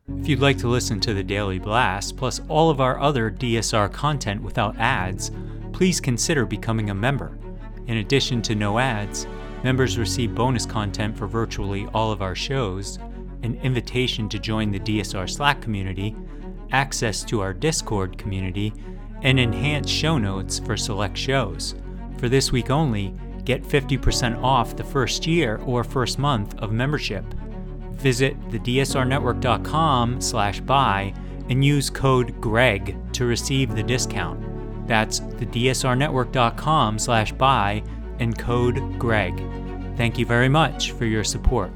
If you'd like to listen to the Daily Blast, plus all of our other DSR content without ads, please consider becoming a member. In addition to no ads, members receive bonus content for virtually all of our shows, an invitation to join the DSR Slack community, access to our Discord community, and enhanced show notes for select shows. For this week only, get 50% off the first year or first month of membership. Visit thedsrnetwork.com/buy and use code GREG to receive the discount. That's thedsrnetwork.com/buy and code GREG. Thank you very much for your support.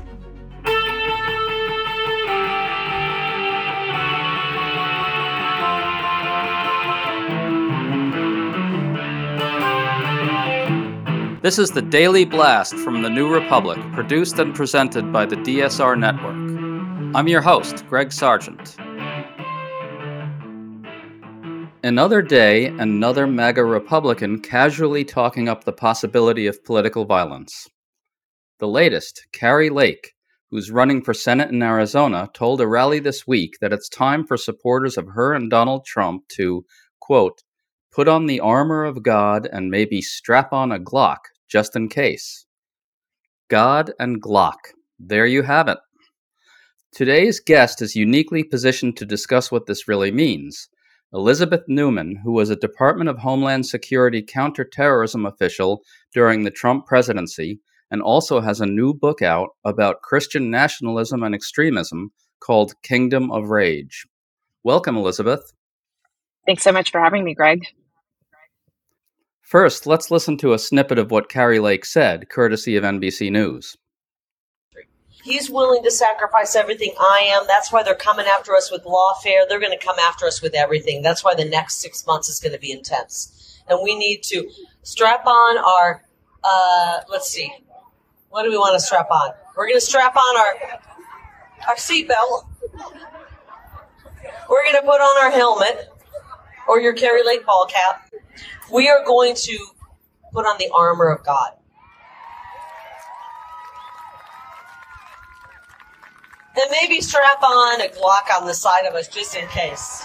This is the Daily Blast from the New Republic, produced and presented by the DSR Network. I'm your host, Greg Sargent. Another day, another MAGA Republican casually talking up the possibility of political violence. The latest, Kari Lake, who's running for Senate in Arizona, told a rally this week that it's time for supporters of her and Donald Trump to, quote, put on the armor of God and maybe strap on a Glock, just in case. God and Glock. There you have it. Today's guest is uniquely positioned to discuss what this really means. Elizabeth Neumann, who was a Department of Homeland Security counterterrorism official during the Trump presidency, and also has a new book out about Christian nationalism and extremism called Kingdom of Rage. Welcome, Elizabeth. Thanks so much for having me, Greg. First, let's listen to a snippet of what Kari Lake said, courtesy of NBC News. He's willing to sacrifice everything I am. That's why they're coming after us with lawfare. They're going to come after us with everything. That's why the next 6 months is going to be intense. And we need to strap on our, let's see, what do we want to strap on? We're going to strap on our seatbelt. We're going to put on our helmet or your Kari Lake ball cap. We are going to put on the armor of God. And maybe strap on a Glock on the side of us just in case.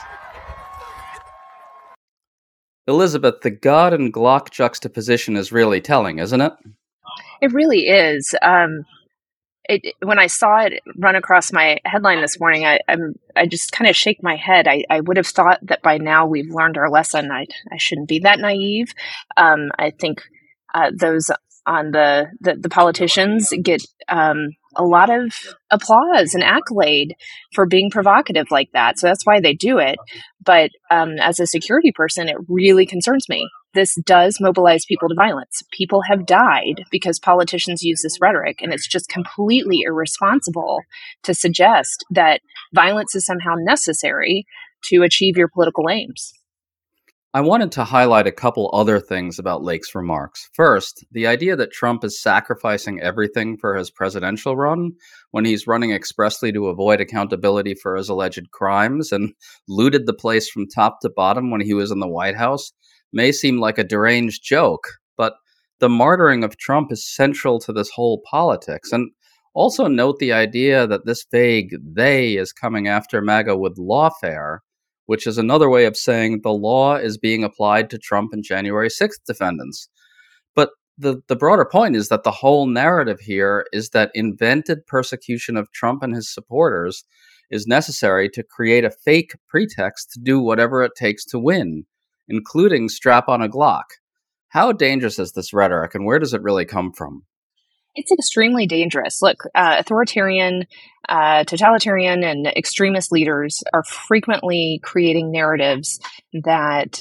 Elizabeth, the God and Glock juxtaposition is really telling, isn't it? It really is. When I saw it run across my headline this morning, I just kind of shake my head. I would have thought that by now we've learned our lesson. I shouldn't be that naive. I think those on the politicians get a lot of applause and accolade for being provocative like that. So that's why they do it. But as a security person, it really concerns me. This does mobilize people to violence. People have died because politicians use this rhetoric, and it's just completely irresponsible to suggest that violence is somehow necessary to achieve your political aims. I wanted to highlight a couple other things about Lake's remarks. First, the idea that Trump is sacrificing everything for his presidential run when he's running expressly to avoid accountability for his alleged crimes and looted the place from top to bottom when he was in the White House may seem like a deranged joke, but the martyring of Trump is central to this whole politics. And also note the idea that this vague "they" is coming after MAGA with lawfare, which is another way of saying the law is being applied to Trump and January 6th defendants. But the broader point is that the whole narrative here is that invented persecution of Trump and his supporters is necessary to create a fake pretext to do whatever it takes to win, including strap on a Glock. How dangerous is this rhetoric, and where does it really come from? It's extremely dangerous. Look, authoritarian, totalitarian, and extremist leaders are frequently creating narratives that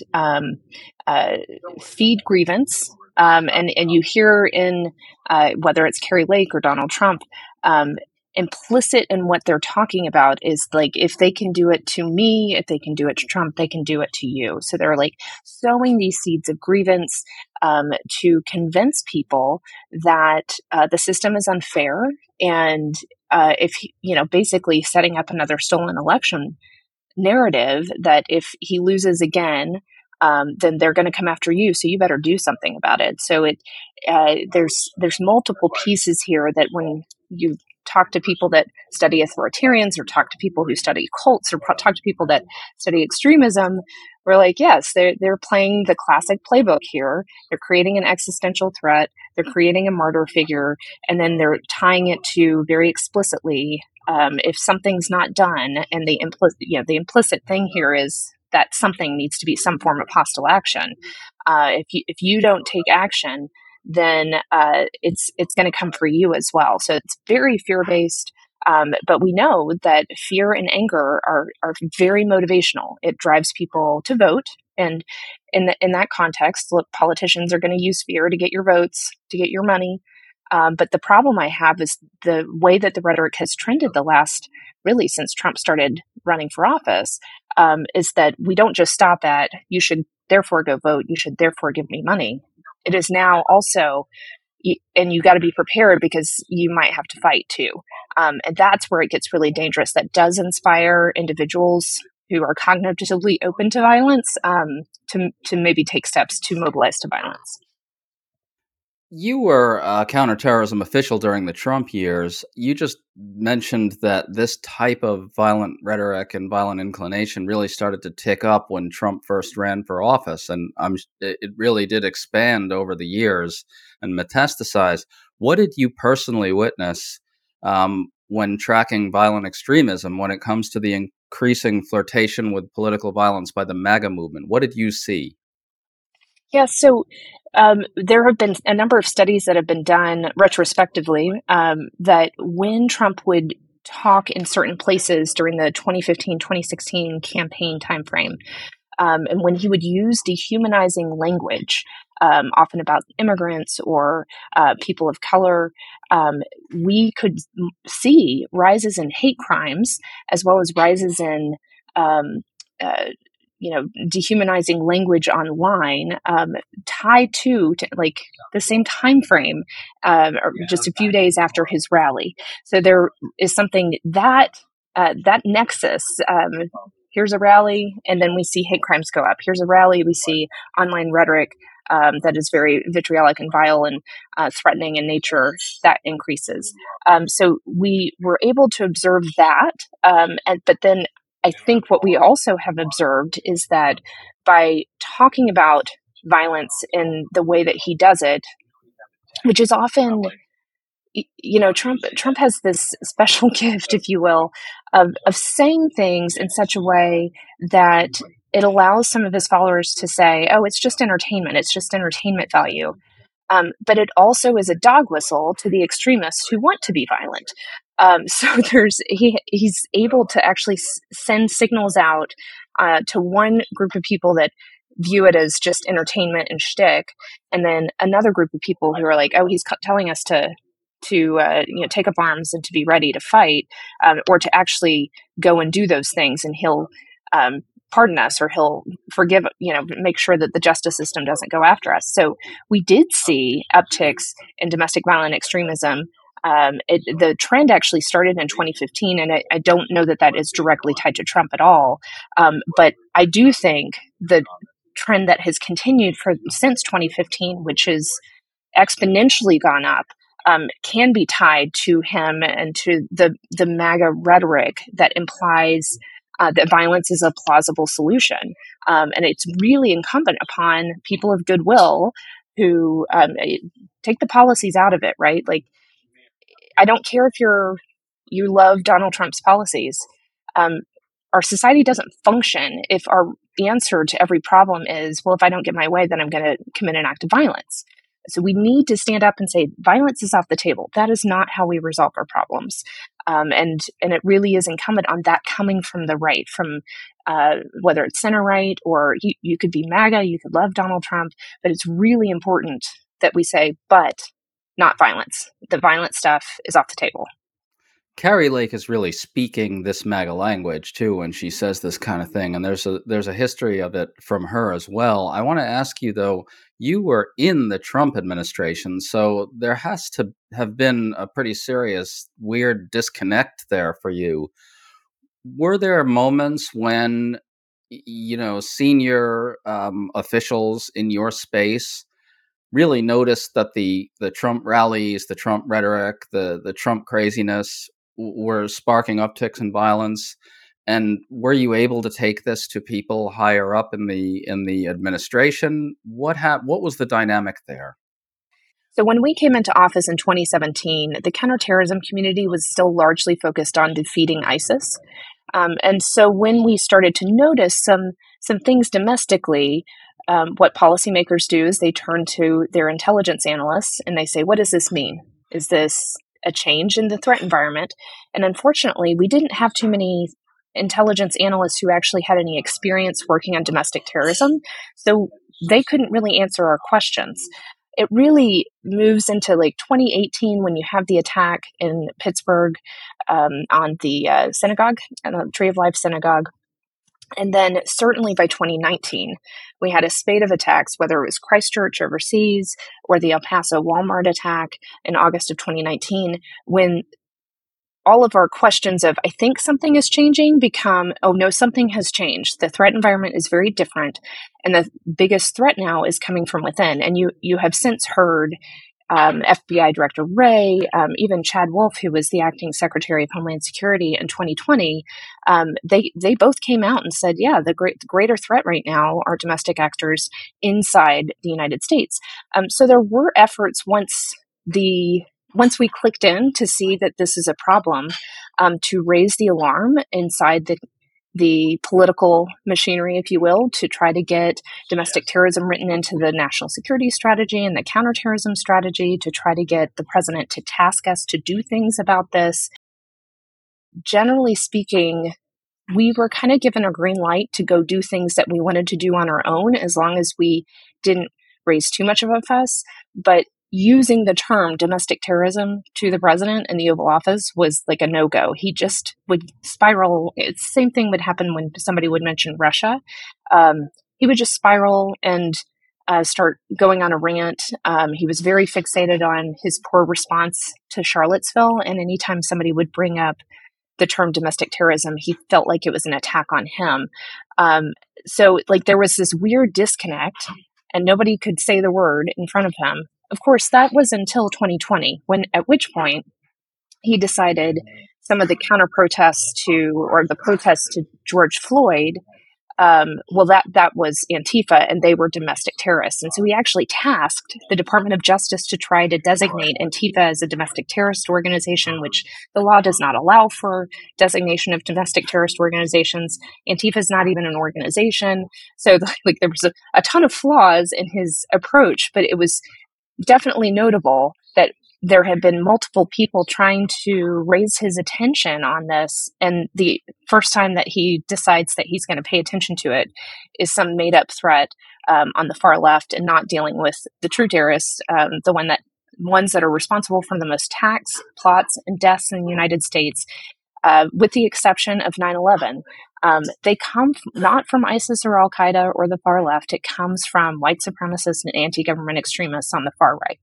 feed grievance. And you hear in whether it's Kari Lake or Donald Trump, implicit in what they're talking about is like, if they can do it to me, if they can do it to Trump, they can do it to you. So they're like sowing these seeds of grievance to convince people that the system is unfair, and basically setting up another stolen election narrative that if he loses again, then they're going to come after you. So you better do something about it. So there's multiple pieces here that when you talk to people that study authoritarians, or talk to people who study cults, or talk to people that study extremism, we're like, yes, they're playing the classic playbook here. They're creating an existential threat. They're creating a martyr figure, and then they're tying it to very explicitly, if something's not done, and the implicit thing here is that something needs to be some form of hostile action. If you don't take action, then it's going to come for you as well. So it's very fear based. But we know that fear and anger are very motivational. It drives people to vote. And in that context, look, politicians are going to use fear to get your votes, to get your money. But the problem I have is the way that the rhetoric has trended the last, really since Trump started running for office, is that we don't just stop at, you should therefore go vote, you should therefore give me money. It is now also, and you got to be prepared because you might have to fight too. And that's where it gets really dangerous. That does inspire individuals who are cognitively open to violence to maybe take steps to mobilize to violence. You were a counterterrorism official during the Trump years. You just mentioned that this type of violent rhetoric and violent inclination really started to tick up when Trump first ran for office, and it really did expand over the years and metastasize. What did you personally witness when tracking violent extremism when it comes to the increasing flirtation with political violence by the MAGA movement? What did you see? Yeah, so there have been a number of studies that have been done retrospectively that when Trump would talk in certain places during the 2015-2016 campaign timeframe, and when he would use dehumanizing language, often about immigrants or people of color, we could see rises in hate crimes as well as rises in dehumanizing language online, tied to like the same time frame, or just a few days after his rally. So there is something that nexus. Here's a rally, and then we see hate crimes go up. Here's a rally, we see online rhetoric that is very vitriolic and vile and threatening in nature, that increases. So we were able to observe that, but then I think what we also have observed is that by talking about violence in the way that he does it, which is often, Trump has this special gift, if you will, of saying things in such a way that it allows some of his followers to say, oh, it's just entertainment. It's just entertainment value. But it also is a dog whistle to the extremists who want to be violent. So he's able to actually send signals out to one group of people that view it as just entertainment and shtick, and then another group of people who are like, oh, he's telling us to take up arms and to be ready to fight, or to actually go and do those things, and he'll pardon us, or he'll forgive, make sure that the justice system doesn't go after us. So we did see upticks in domestic violent extremism. The trend actually started in 2015, and I don't know that is directly tied to Trump at all. But I do think the trend that has continued since 2015, which is exponentially gone up, can be tied to him and to the MAGA rhetoric that implies that violence is a plausible solution. And it's really incumbent upon people of goodwill who take the policies out of it, right? Like, I don't care if you love Donald Trump's policies. Our society doesn't function if our answer to every problem is, well, if I don't get my way, then I'm going to commit an act of violence. So we need to stand up and say, violence is off the table. That is not how we resolve our problems. And it really is incumbent on that coming from the right, from whether it's center right, or you could be MAGA, you could love Donald Trump, but it's really important that we say, but not violence. The violent stuff is off the table. Kari Lake is really speaking this MAGA language too when she says this kind of thing, and there's a history of it from her as well. I want to ask you though, you were in the Trump administration, so there has to have been a pretty serious, weird disconnect there for you. Were there moments when, senior officials in your space really noticed that the Trump rallies, the Trump rhetoric, the Trump craziness were sparking upticks in violence? And were you able to take this to people higher up in the administration? What was the dynamic there? So when we came into office in 2017, the counterterrorism community was still largely focused on defeating ISIS. And so when we started to notice some things domestically, what policymakers do is they turn to their intelligence analysts and they say, what does this mean? Is this a change in the threat environment? And unfortunately, we didn't have too many intelligence analysts who actually had any experience working on domestic terrorism. So they couldn't really answer our questions. It really moves into like 2018 when you have the attack in Pittsburgh on the synagogue, the Tree of Life synagogue. And then certainly by 2019, we had a spate of attacks, whether it was Christchurch overseas or the El Paso Walmart attack in August of 2019, when all of our questions of, I think something is changing, become, oh no, something has changed. The threat environment is very different. And the biggest threat now is coming from within. And you have since heard FBI Director Wray, even Chad Wolf, who was the acting Secretary of Homeland Security in 2020, they both came out and said, yeah, the greater threat right now are domestic actors inside the United States. So there were efforts once we clicked in to see that this is a problem, to raise the alarm inside the political machinery, if you will, to try to get domestic terrorism written into the national security strategy and the counterterrorism strategy, to try to get the president to task us to do things about this. Generally speaking, we were kind of given a green light to go do things that we wanted to do on our own, as long as we didn't raise too much of a fuss. But using the term domestic terrorism to the president in the Oval Office was like a no-go. He just would spiral. It's the same thing would happen when somebody would mention Russia. He would just spiral and start going on a rant. He was very fixated on his poor response to Charlottesville, and anytime somebody would bring up the term domestic terrorism, he felt like it was an attack on him. So like there was this weird disconnect, and nobody could say the word in front of him. Of course, that was until 2020, at which point he decided some of the counter protests or the protests to George Floyd, that was Antifa, and they were domestic terrorists. And so he actually tasked the Department of Justice to try to designate Antifa as a domestic terrorist organization, which the law does not allow for designation of domestic terrorist organizations. Antifa is not even an organization. So like there was a ton of flaws in his approach, but it was definitely notable that there have been multiple people trying to raise his attention on this. And the first time that he decides that he's going to pay attention to it is some made up threat on the far left, and not dealing with the true terrorists, the ones that are responsible for the most attacks, plots, and deaths in the United States, with the exception of 9/11. They come not from ISIS or Al-Qaeda or the far left. It comes from white supremacists and anti-government extremists on the far right.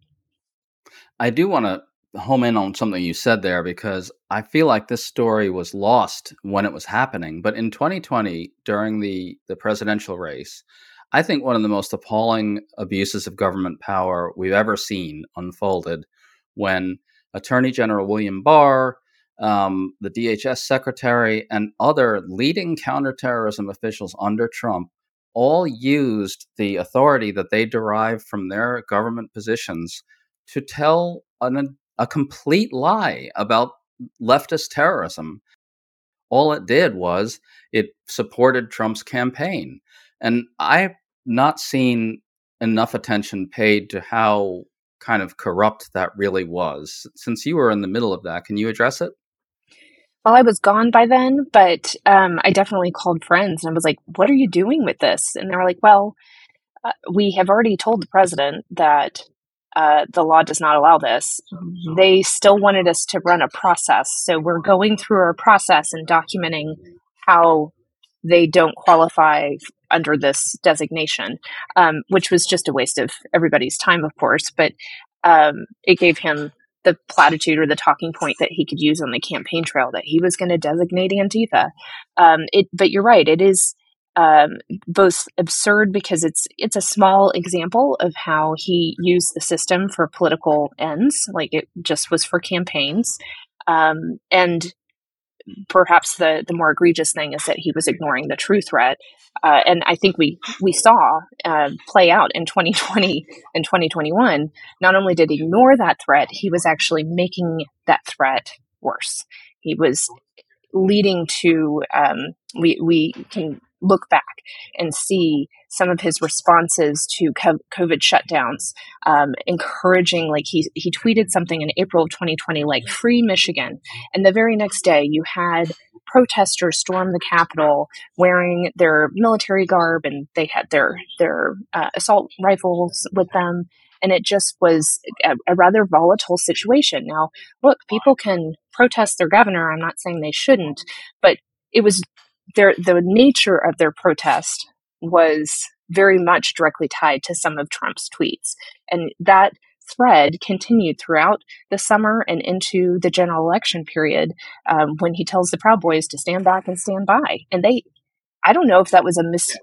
I do want to home in on something you said there, because I feel like this story was lost when it was happening. But in 2020, during the presidential race, I think one of the most appalling abuses of government power we've ever seen unfolded when Attorney General William Barr, the DHS secretary, and other leading counterterrorism officials under Trump all used the authority that they derived from their government positions to tell a complete lie about leftist terrorism. All it did was it supported Trump's campaign. And I've not seen enough attention paid to how kind of corrupt that really was. Since you were in the middle of that, can you address it? Well, I was gone by then, but I definitely called friends and I was like, what are you doing with this? And they were like, well, we have already told the president that the law does not allow this. They still wanted us to run a process. So we're going through our process and documenting how they don't qualify under this designation, which was just a waste of everybody's time, of course. But it gave him the platitude or the talking point that he could use on the campaign trail that he was going to designate Antifa. But you're right. It is both absurd because it's a small example of how he used the system for political ends, like it just was for campaigns, and perhaps the more egregious thing is that he was ignoring the true threat. And I think we saw play out in 2020 and 2021. Not only did he ignore that threat, he was actually making that threat worse. He was leading to, we can look back and see some of his responses to COVID shutdowns, encouraging, like he tweeted something in April of 2020, like "Free Michigan." And the very next day you had protesters storm the Capitol wearing their military garb, and they had their assault rifles with them. And it just was a rather volatile situation. Now, look, people can protest their governor. I'm not saying they shouldn't, but it was the nature of their protest was very much directly tied to some of Trump's tweets. And that thread continued throughout the summer and into the general election period, when he tells the Proud Boys to stand back and stand by. And I don't know if that was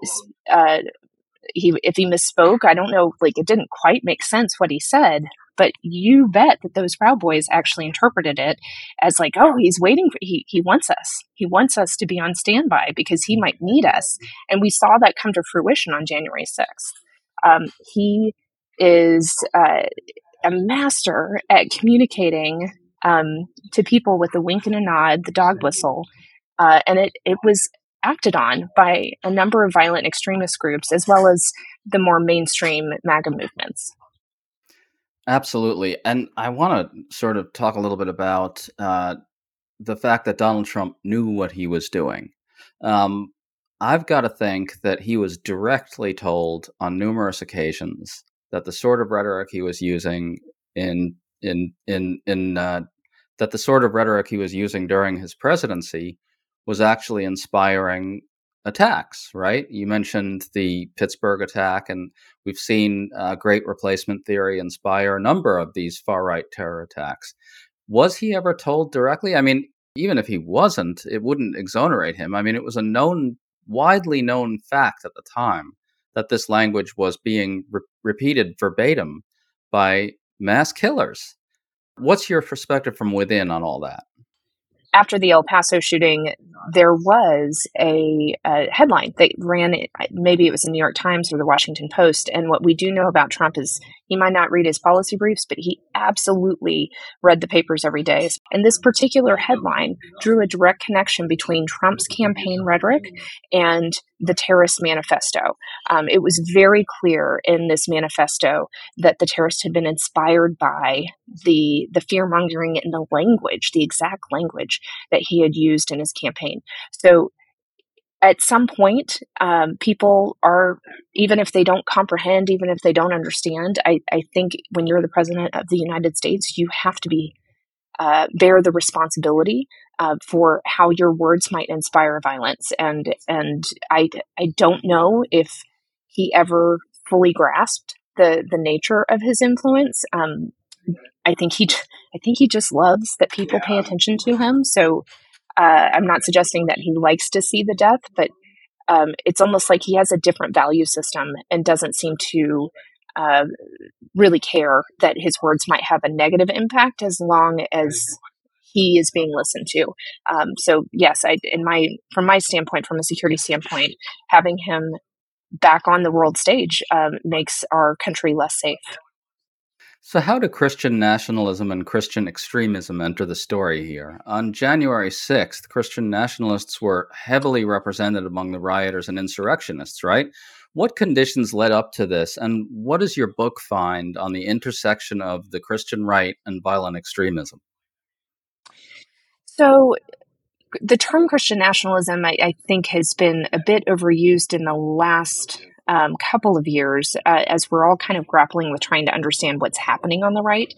if he misspoke. I don't know, like it didn't quite make sense what he said, but you bet that those Proud Boys actually interpreted it as like, oh, he's waiting he wants us. He wants us to be on standby because he might need us. And we saw that come to fruition on January 6th. He is a master at communicating to people with a wink and a nod, the dog whistle. And it was acted on by a number of violent extremist groups, as well as the more mainstream MAGA movements. Absolutely. And I want to sort of talk a little bit about the fact that Donald Trump knew what he was doing. I've got to think that he was directly told on numerous occasions that the sort of rhetoric he was using that the sort of rhetoric he was using during his presidency was actually inspiring attacks, right? You mentioned the Pittsburgh attack, and we've seen Great Replacement Theory inspire a number of these far-right terror attacks. Was he ever told directly? I mean, even if he wasn't, it wouldn't exonerate him. I mean, it was a widely known fact at the time that this language was being repeated verbatim by mass killers. What's your perspective from within on all that? After the El Paso shooting, there was a headline that ran, maybe it was the New York Times or the Washington Post. And what we do know about Trump is he might not read his policy briefs, but he absolutely read the papers every day. And this particular headline drew a direct connection between Trump's campaign rhetoric and the terrorist manifesto. It was very clear in this manifesto that the terrorists had been inspired by the fear-mongering in the language, the exact language that he had used in his campaign. So at some point, people are, even if they don't comprehend, even if they don't understand, I think when you're the president of the United States, you have to bear the responsibility for how your words might inspire violence. And I don't know if he ever fully grasped the nature of his influence. I think he just loves that people pay attention to him. So I'm not suggesting that he likes to see the death, but it's almost like he has a different value system and doesn't seem to really care that his words might have a negative impact as long as he is being listened to. So yes, from my standpoint, from a security standpoint, having him back on the world stage makes our country less safe. So how do Christian nationalism and Christian extremism enter the story here? On January 6th, Christian nationalists were heavily represented among the rioters and insurrectionists, right? What conditions led up to this, and what does your book find on the intersection of the Christian right and violent extremism? So the term Christian nationalism, I think, has been a bit overused in the last couple of years as we're all kind of grappling with trying to understand what's happening on the right.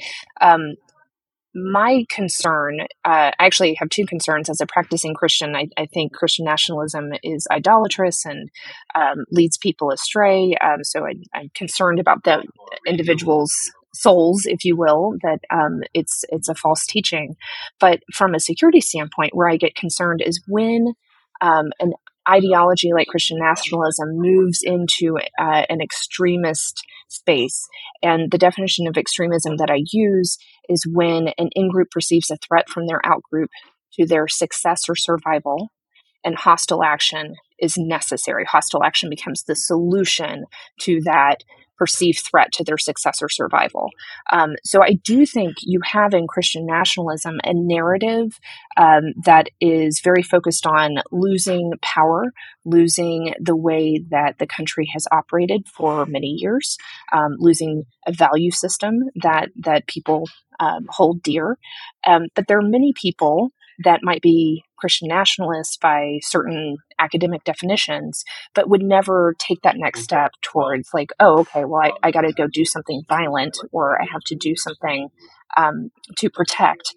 My concern, I actually have two concerns as a practicing Christian. I think Christian nationalism is idolatrous and leads people astray. So I'm concerned about the individuals' souls, if you will, that it's a false teaching. But from a security standpoint, where I get concerned is when an ideology like Christian nationalism moves into an extremist space. And the definition of extremism that I use is when an in-group perceives a threat from their out-group to their success or survival, and hostile action is necessary. Hostile action becomes the solution to that perceived threat to their success or survival. So I do think you have in Christian nationalism a narrative that is very focused on losing power, losing the way that the country has operated for many years, losing a value system that people hold dear. But there are many people that might be Christian nationalists by certain academic definitions, but would never take that next step towards like, oh, okay, well, I got to go do something violent, or I have to do something to protect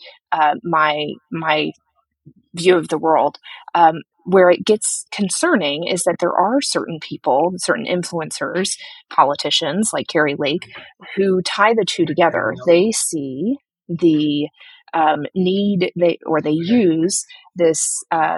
my view of the world. Where it gets concerning is that there are certain people, certain influencers, politicians like Kari Lake, who tie the two together. They see the need, they use this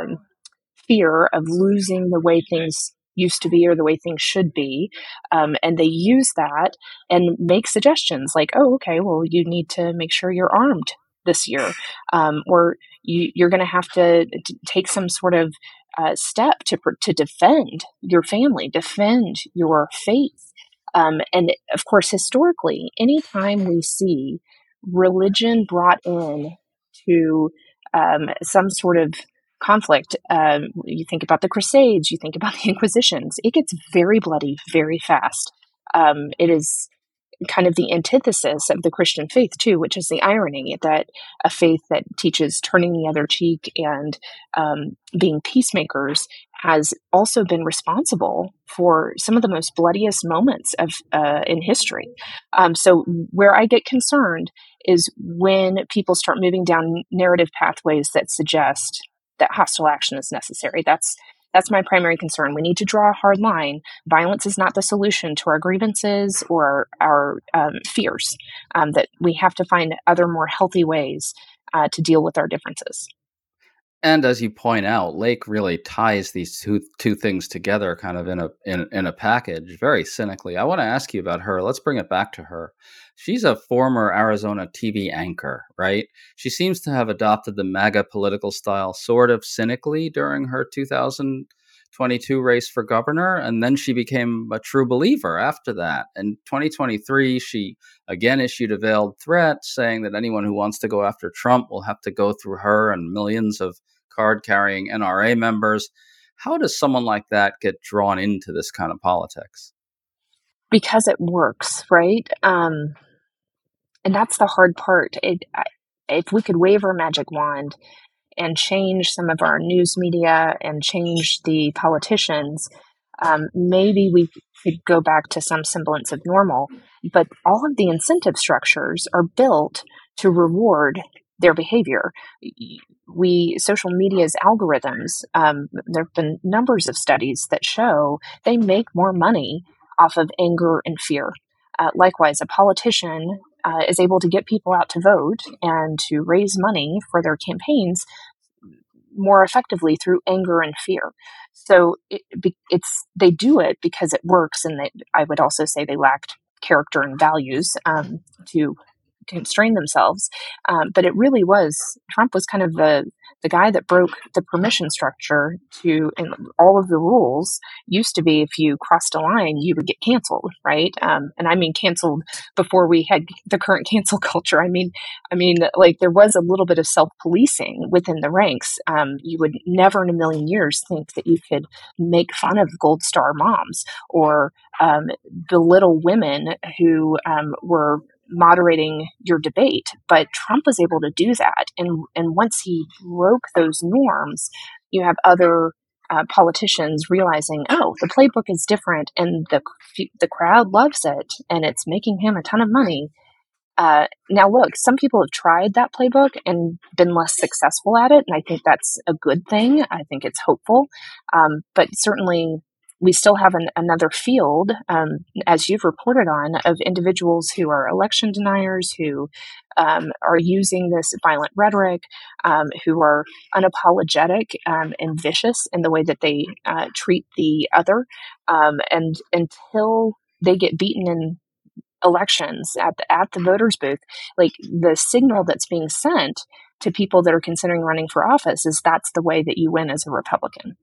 fear of losing the way things used to be or the way things should be, and they use that and make suggestions like, oh, okay, well, you need to make sure you're armed this year, or you're going to have to take some sort of step to defend your family, defend your faith. And of course, historically, anytime we see religion brought in to some sort of conflict, you think about the Crusades, you think about the Inquisitions, it gets very bloody very fast. It is kind of the antithesis of the Christian faith too, which is the irony that a faith that teaches turning the other cheek and being peacemakers has also been responsible for some of the most bloodiest moments of in history. So where I get concerned is when people start moving down narrative pathways that suggest that hostile action is necessary. That's my primary concern. We need to draw a hard line. Violence is not the solution to our grievances or our fears, that we have to find other more healthy ways to deal with our differences. And as you point out, Lake really ties these two things together kind of in a package very cynically. I want to ask you about her. Let's bring it back to her. She's a former Arizona TV anchor, right? She seems to have adopted the MAGA political style sort of cynically during her 2022 race for governor, and then she became a true believer after that. In 2023, she again issued a veiled threat saying that anyone who wants to go after Trump will have to go through her and millions of card-carrying NRA members. How does someone like that get drawn into this kind of politics? Because it works, right? And that's the hard part. If we could wave our magic wand and change some of our news media and change the politicians, maybe we could go back to some semblance of normal. But all of the incentive structures are built to reward their behavior. Social media's algorithms, there have been numbers of studies that show they make more money off of anger and fear. Likewise, a politician is able to get people out to vote and to raise money for their campaigns more effectively through anger and fear. So they do it because it works, and I would also say they lacked character and values to constrain themselves. But it really was, Trump was kind of the guy that broke the permission structure and all of the rules used to be if you crossed a line, you would get canceled, right? And I mean canceled before we had the current cancel culture. I mean, like there was a little bit of self-policing within the ranks. You would never in a million years think that you could make fun of Gold Star moms or belittle women who were moderating your debate, but Trump was able to do that. And once he broke those norms, you have other politicians realizing, oh, the playbook is different, and the crowd loves it, and it's making him a ton of money. Now, look, some people have tried that playbook and been less successful at it, and I think that's a good thing. I think it's hopeful, but certainly we still have another field, as you've reported on, of individuals who are election deniers, who are using this violent rhetoric, who are unapologetic and vicious in the way that they treat the other. And until they get beaten in elections at the voters booth, like the signal that's being sent to people that are considering running for office is that's the way that you win as a Republican.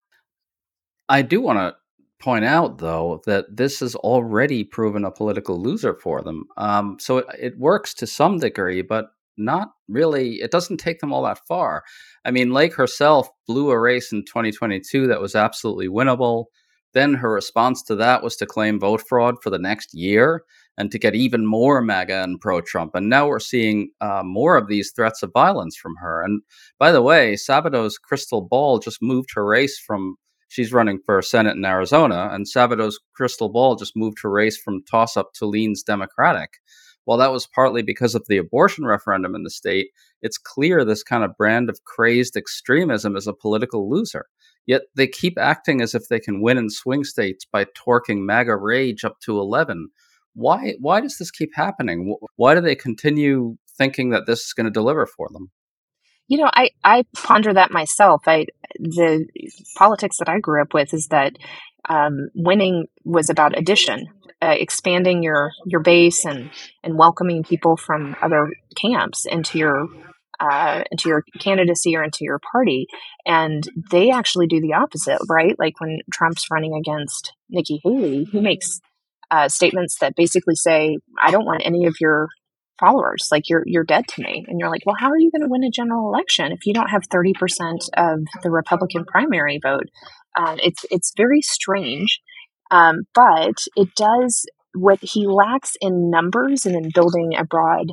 I do want to point out, though, that this has already proven a political loser for them. So it works to some degree, but not really. It doesn't take them all that far. I mean, Lake herself blew a race in 2022 that was absolutely winnable. Then her response to that was to claim vote fraud for the next year and to get even more MAGA and pro-Trump. And now we're seeing more of these threats of violence from her. And by the way, Sabato's crystal ball just moved her race from, she's running for Senate in Arizona, and Sabato's crystal ball just moved her race from toss-up to leans Democratic. While that was partly because of the abortion referendum in the state, it's clear this kind of brand of crazed extremism is a political loser. Yet they keep acting as if they can win in swing states by torquing MAGA rage up to 11. Why does this keep happening? Why do they continue thinking that this is going to deliver for them? You know, I ponder that myself. The politics that I grew up with is that winning was about addition, expanding your base and welcoming people from other camps into your candidacy or into your party. And they actually do the opposite, right? Like when Trump's running against Nikki Haley, he makes statements that basically say, I don't want any of your followers, like you're dead to me. And you're like, well, how are you going to win a general election if you don't have 30% of the Republican primary vote? It's very strange, but it does what he lacks in numbers and in building a broad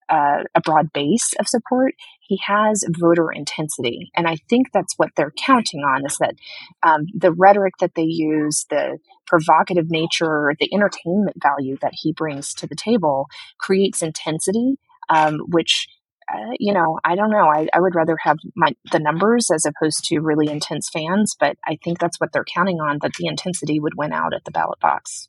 base of support. He has voter intensity, and I think that's what they're counting on, is that the rhetoric that they use, the provocative nature, the entertainment value that he brings to the table creates intensity, which I don't know. I would rather have the numbers as opposed to really intense fans, but I think that's what they're counting on, that the intensity would win out at the ballot box.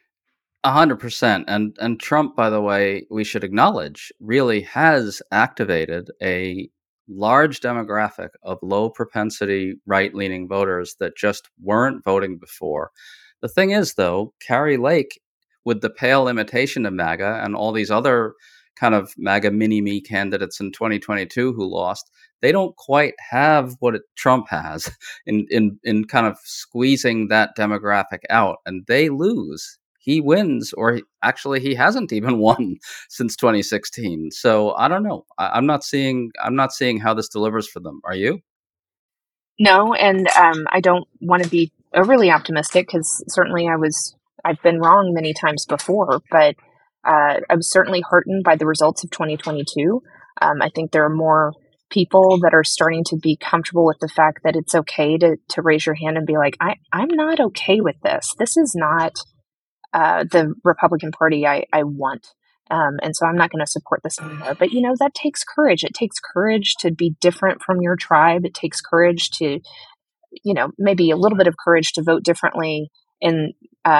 100%. And Trump, by the way, we should acknowledge, really has activated a large demographic of low propensity right-leaning voters that just weren't voting before. The thing is, though, Kari Lake, with the pale imitation of MAGA and all these other kind of MAGA mini-me candidates in 2022 who lost, they don't quite have what Trump has in kind of squeezing that demographic out, and they lose. He wins, or he hasn't even won since 2016. So I don't know. I'm not seeing how this delivers for them. Are you? No, and I don't want to be overly optimistic, because certainly I've been wrong many times before, but I was certainly heartened by the results of 2022. I think there are more people that are starting to be comfortable with the fact that it's okay to raise your hand and be like, I'm not okay with this. This is not the Republican Party I want. And so I'm not going to support this anymore. But, that takes courage. It takes courage to be different from your tribe. It takes courage to, maybe a little bit of courage to vote differently in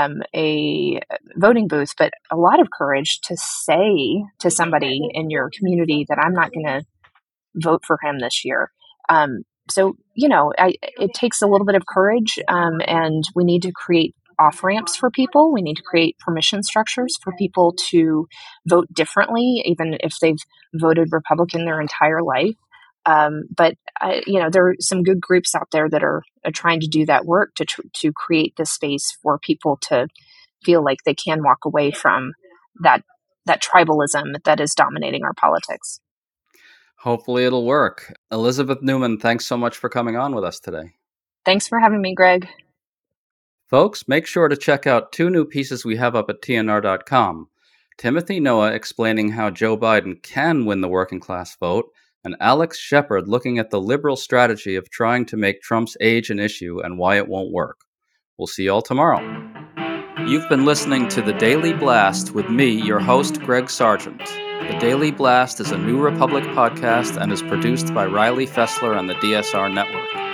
a voting booth, but a lot of courage to say to somebody in your community that I'm not going to vote for him this year. So, it takes a little bit of courage, and we need to create off-ramps for people. We need to create permission structures for people to vote differently, even if they've voted Republican their entire life. But there are some good groups out there that are trying to do that work to create this space for people to feel like they can walk away from that tribalism that is dominating our politics. Hopefully it'll work. Elizabeth Neumann, thanks so much for coming on with us today. Thanks for having me, Greg. Folks, make sure to check out 2 new pieces we have up at TNR.com. Timothy Noah explaining how Joe Biden can win the working class vote, and Alex Shepard looking at the liberal strategy of trying to make Trump's age an issue and why it won't work. We'll see you all tomorrow. You've been listening to The Daily Blast with me, your host, Greg Sargent. The Daily Blast is a New Republic podcast and is produced by Riley Fessler and the DSR Network.